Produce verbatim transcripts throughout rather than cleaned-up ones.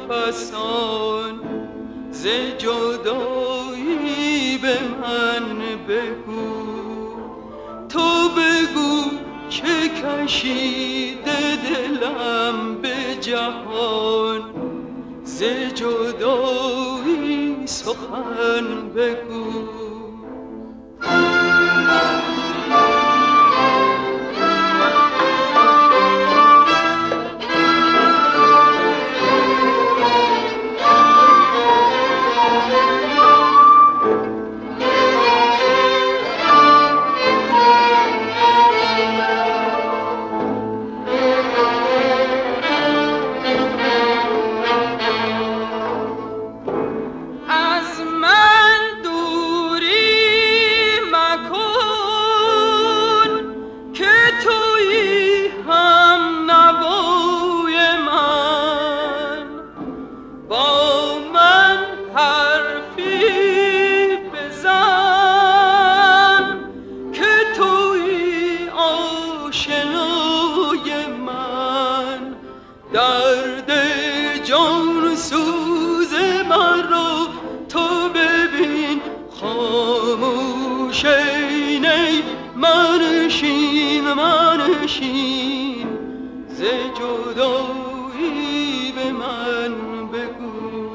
نفسان ز جدایی به من بگو، تو بگو که کشیده دلم به جهان، ز جدایی سخن بگو. منشین منشین ز جدایی به من بگو.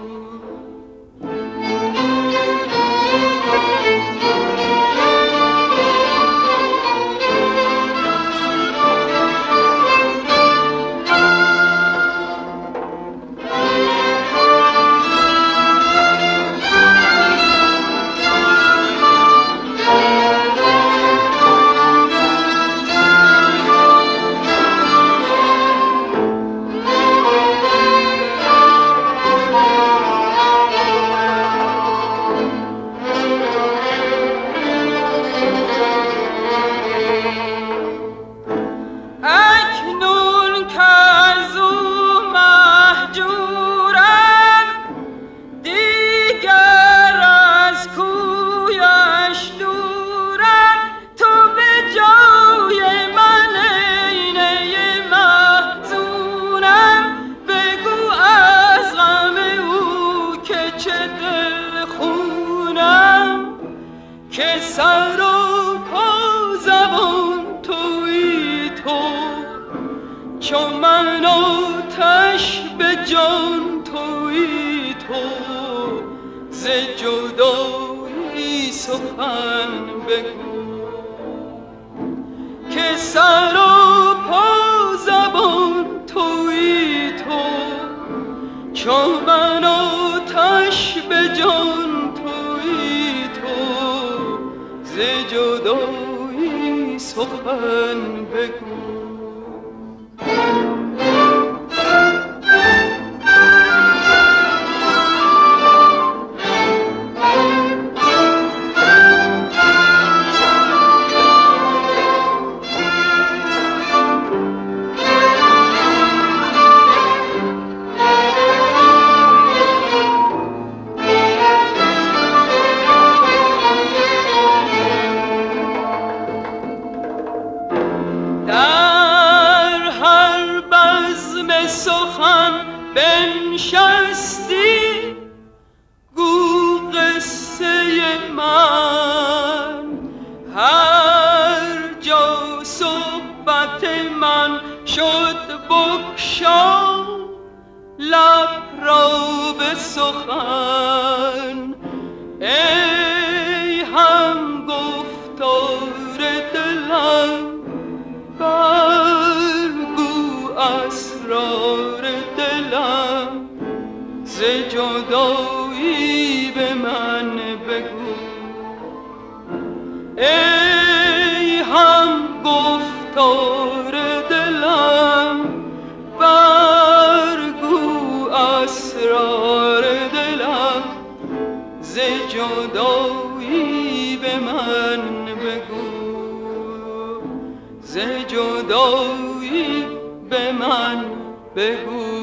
که سر و پا زبان تویی تو، چو من آتش به جان تویی تو، ز جدایی سخن بگو. که سر و پا زبان تویی تو، چو من آتش به جان تویی تو، ز جدایی سخن بگو. بنشستی گو قصه من، هر جا صحبت من شد بگشا لب را به سخن. ای هم گفتار دلم برگو اسرار دلم، ز جدایی به من بگو. ای هم گفتار دلم برگو اسرار دلم، ز جدایی به من بگو. ز جدایی به من بگو.